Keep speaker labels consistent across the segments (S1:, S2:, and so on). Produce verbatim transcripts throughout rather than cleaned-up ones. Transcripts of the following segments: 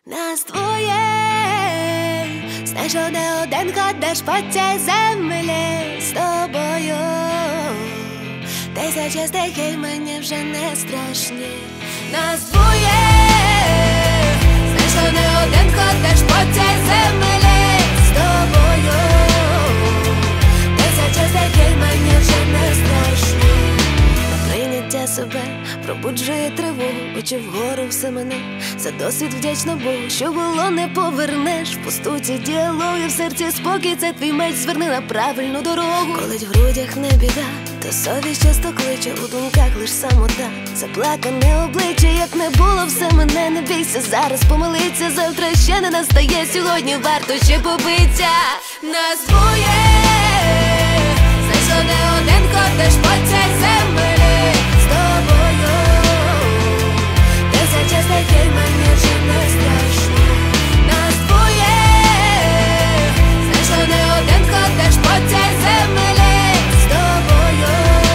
S1: Нас двоє, знаєш, не один ходиш по цій землі з тобою. Тисячі стихій мені вже не страшні. Нас двоє, знаєш, не один ходиш по цій землі з тобою. Тисячі стихій мені вже не страшні. Прийняття себе пробуджує тривогу, очі вгору все мене. За досвід вдячна Богу, що було не повернеш. В пустоті діалоги, в серці спокій, це твій меч, зверни на правильну дорогу. Коли в грудях не біда, то совість часто кличе, у думках лиш самота. Заплакане обличчя, як не було, все мене, не бійся зараз помилиться. Завтра ще не настає, сьогодні варто ще побиться. Нас двоє, знаєш, що не один ходиш по цій землі з тобою. Тисячі стихій мені вже не страшні. Нас двоє, знаєш, що не один ходиш по цій землі з тобою.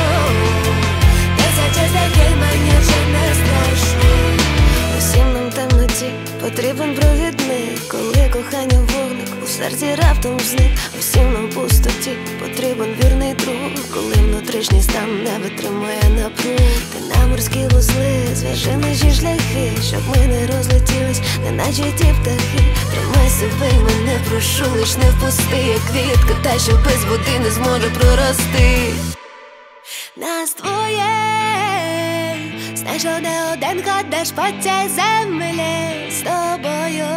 S1: Тисячі стихій мені вже не страшні. Усім нам темноті потрібен провідник, коли кохання вогник у серці раптом зник. Усім нам пустоті потрібен вірний друг, коли внутрішній стан не витримує напруг. Ти на морські вузли зв'яжи наші шляхи, щоб ми не розлетілись, неначе ті птахи. Тримай себе й мене, прошу, лиш не впусти, як квітка, та що без води не зможе прорости. Нас двоє, знаєш, що не один ходиш по цій землі з тобою.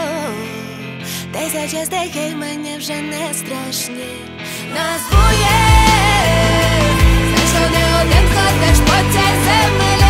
S1: Тисячі стихій мені вже не страшні. Нас двоє, знаєш, що не один ходиш по цій землі